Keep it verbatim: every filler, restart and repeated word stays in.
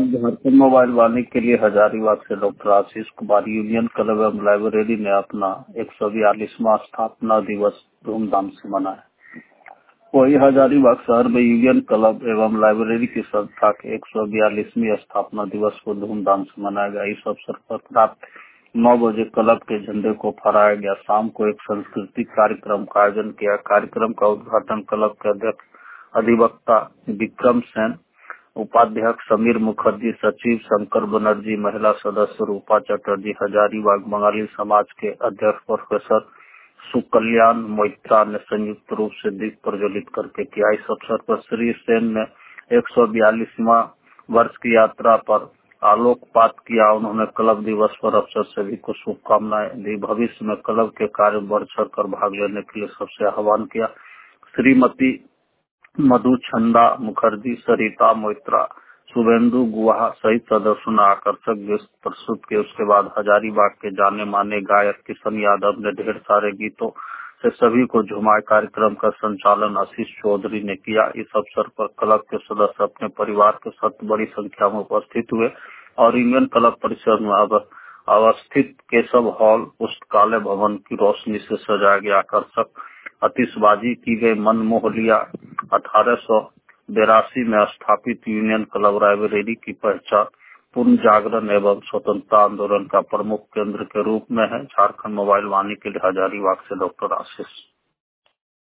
Jharkhand mobile वाणी के लिए हजारीबाग से doctor Ashish Kumar union club एवं लाइब्रेरी ने अपना एक सौ बयालीसवां स्थापना दिवस धूमधाम से मनाया। वही हजारीबाग शहर में यूनियन क्लब एवं लाइब्रेरी की संस्था के एक सौ बयालीसवीं स्थापना दिवस को धूमधाम से मनाया गया। इस अवसर पर रात नौ बजे क्लब के झंडे को फहराया गया। शाम को एक सांस्कृतिक कार्यक्रम का आयोजन किया। कार्यक्रम का उद्घाटन क्लब के अध्यक्ष अधिवक्ता विक्रम सेन, उपाध्यक्ष समीर मुखर्जी, सचिव शंकर बनर्जी, महिला सदस्य रूपा चटर्जी, हजारीबाग बंगाली समाज के अध्यक्ष प्रोफेसर सुकल्याण मोइत्रा ने संयुक्त रूप से दीप प्रज्वलित करके किया। इस अवसर पर श्री सेन ने एक सौ बयालीसवां वर्ष की यात्रा पर आलोकपात किया। उन्होंने क्लब दिवस पर अवसर सभी को शुभकामनाएं दी। भविष्य में क्लब के कार्य बढ़ चढ़ कर भाग लेने के लिए सबसे आह्वान किया। श्रीमती मधु छंदा मुखर्जी, सरिता मोइत्रा, शुभेंदु गुहा सहित सदस्यों ने आकर्षक गीत प्रस्तुत किए। उसके बाद हजारीबाग के जाने माने गायक किशन यादव ने ढेर सारे गीतों से सभी को झुमाए। कार्यक्रम का संचालन आशीष चौधरी ने किया। इस अवसर पर क्लब के सदस्य अपने परिवार के साथ बड़ी संख्या में उपस्थित हुए और यूनियन क्लब परिसर में अब अवस्थित केशव हॉल पुस्तकालय भवन की रोशनी से सजाया गया। आकर्षक आतिशबाजी की गई, मन मोह लिया। अठारह सौ बेरासी में स्थापित यूनियन क्लब लाइब्रेरी की पहचान पूर्ण जागरण एवं स्वतंत्रता आंदोलन का प्रमुख केंद्र के रूप में है। झारखंड मोबाइल वाणी के लिए हजारीबाग से डॉक्टर आशीष।